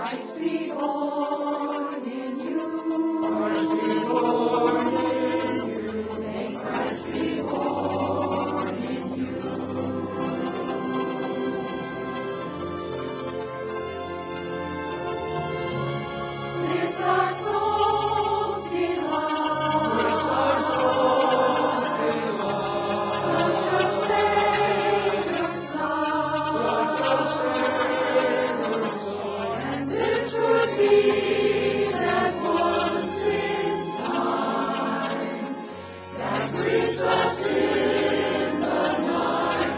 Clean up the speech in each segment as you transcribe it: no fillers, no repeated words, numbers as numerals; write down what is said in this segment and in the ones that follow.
Christ be born in you. Christ be born in you. May Christ be born in you. Lift our souls beloved. Lift our souls beloved. Such a Savior's Son. Such a Savior's Son. And this would be that once in time that brings us in the night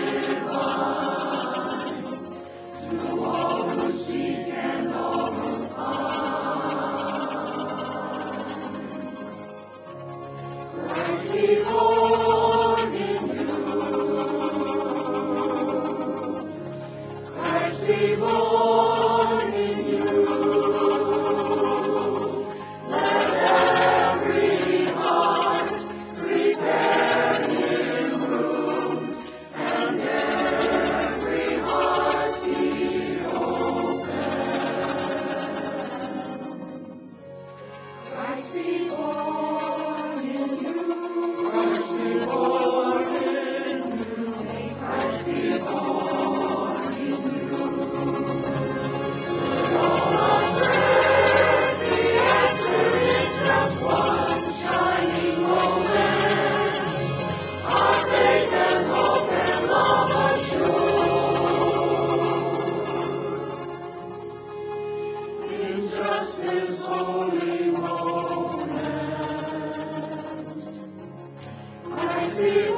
divine to all who seek and all who find. Christ be born in you. Christ be born in you. Let every heart prepare him room, and every heart be open. Christ be born in you. Christ be born in you. May Christ be born in you. All our prayers be answered in just one shining moment. Our faith and hope and love assured. In just this holy moment, Christ be